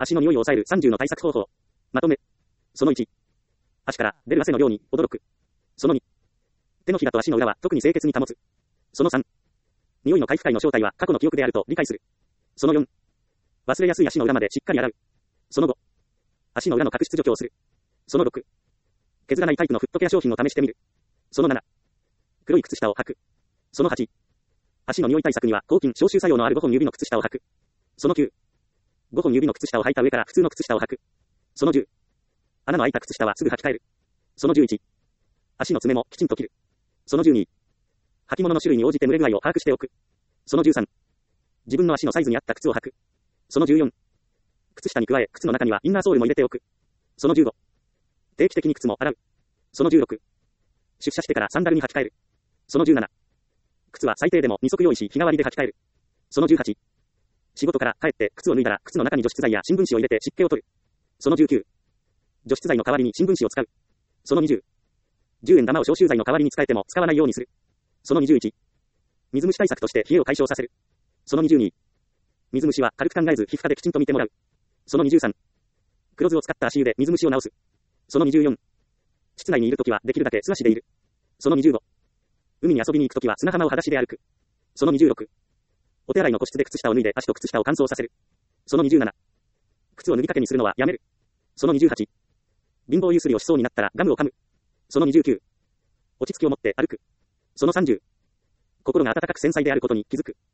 足の匂いを抑える30の対策方法。まとめ。その1。足から出る汗の量に驚く。その2。手のひらと足の裏は特に清潔に保つ。その3。匂いの回復界の正体は過去の記憶であると理解する。その4。忘れやすい足の裏までしっかり洗う。その5。足の裏の角質除去をする。その6。削らないタイプのフットケア商品を試してみる。その7。黒い靴下を履く。その8。足の匂い対策には抗菌消臭作用のある5本指の靴下を履く。その9。5本指の靴下を履いた上から普通の靴下を履く。その10。穴の開いた靴下はすぐ履き替える。その11。足の爪もきちんと切る。その12。履物の種類に応じて蒸れ具合を把握しておく。その13。自分の足のサイズに合った靴を履く。その14。靴下に加え、靴の中にはインナーソールも入れておく。その15。定期的に靴も洗う。その16。出社してからサンダルに履き替える。その17。靴は最低でも2足用意し、日替わりで履き替える。その18。仕事から帰って靴を脱いだら、靴の中に除湿剤や新聞紙を入れて湿気を取る。その19。除湿剤の代わりに新聞紙を使う。その20。10円玉を消臭剤の代わりに使えても使わないようにする。その21。水虫対策として冷えを解消させる。その22。水虫は軽く考えず皮膚科できちんと見てもらう。その23。黒酢を使った足湯で水虫を治す。その24。室内にいるときはできるだけ素足でいる。その25。海に遊びに行くときは砂浜を裸足で歩く。その26。お手洗いの個室で靴下を脱いで足と靴下を乾燥させる。その27。靴を脱ぎかけにするのはやめる。その28。貧乏ゆすりをしそうになったらガムを噛む。その29。落ち着きを持って歩く。その30。心が温かく繊細であることに気づく。